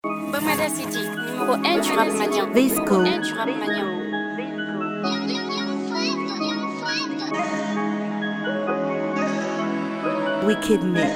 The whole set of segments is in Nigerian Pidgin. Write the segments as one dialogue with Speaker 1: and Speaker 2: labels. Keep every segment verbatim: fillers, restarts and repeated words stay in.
Speaker 1: Bamada City, numéro un du rap mania.
Speaker 2: Visco.
Speaker 1: un du rap mania.
Speaker 2: Wicked Mix.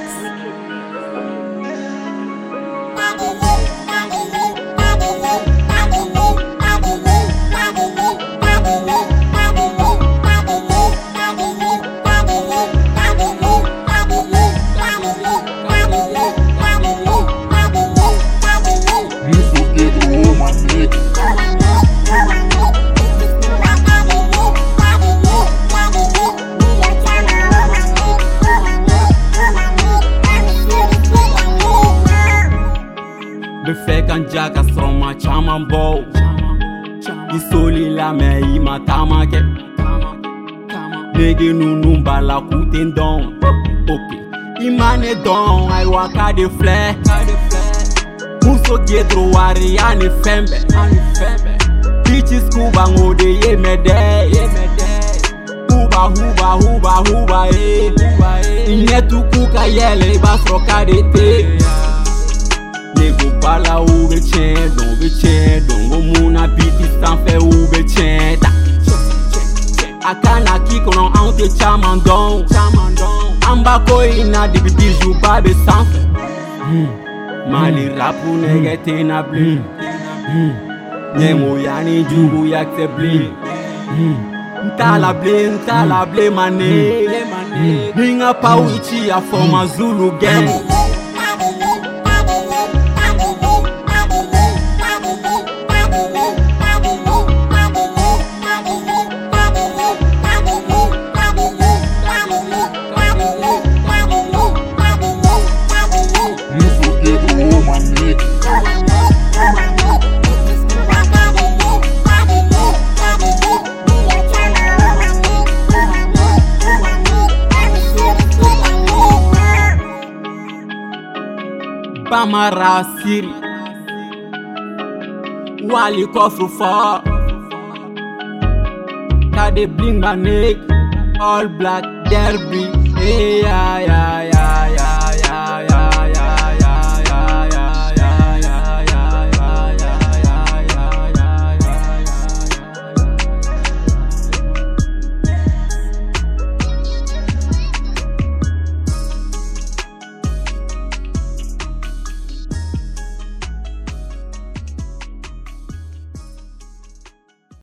Speaker 3: Be fɛ kan ja ka sɔrɔ ma caman bɔ I soli la mɛ I ma taama kɛ nege ninnu b'a la k'u tɛ n dɔn ok I ma ne dɔn ayiwa k'a de filɛ muso gɛdoro wari a ni fɛn bɛɛ bitches k'u b'an o de ye mɛ dɛ huba huba huba huba ye I ɲɛtu k'u ka yɛlɛ I b'a sɔrɔ k'a de tɛ Nego bala ou be chen, don be chen, don go muna biti sanfɛ ou be chen ta. A kana ki kono an te chaman don, an ba ko ina di bijou ba be sanfɛ. Mali rapu nege te na bli, Nemo yani jugu yak te bli. Ntala ble, ntala ble mane, Ninga pa wichi a forma Zulu gang. Bamara Siri Wali kofru fa Kade bling my neck All black derby Hey ya ya ya